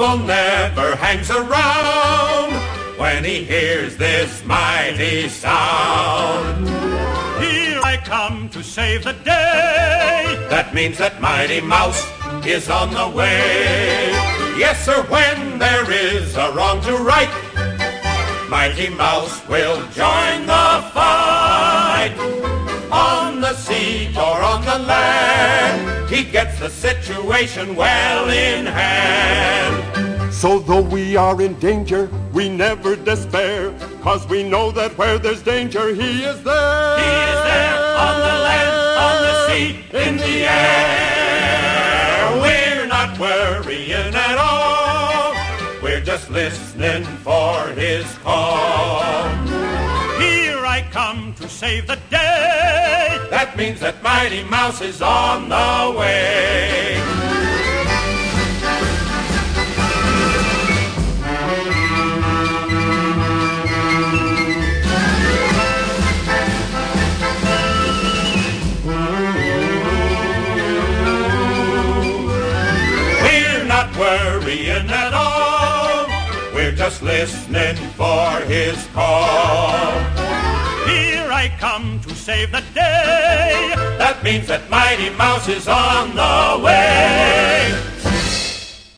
Trouble never hangs around when he hears this mighty sound. Here I come to save the day. That means that Mighty Mouse is on the way. Yes, sir, when there is a wrong to right, Mighty Mouse will join the fight. On the sea or on the land, he gets the situation well in hand. So though we are in danger, we never despair, 'cause we know that where there's danger, he is there. He is there on the land, on the sea, in the air. We're not worrying at all. We're just listening for his call. Here I come to save the day. That means that Mighty Mouse is on the way. We're not worrying at all. We're just listening for his call. Here I come to save the day. That means that Mighty Mouse is on the way.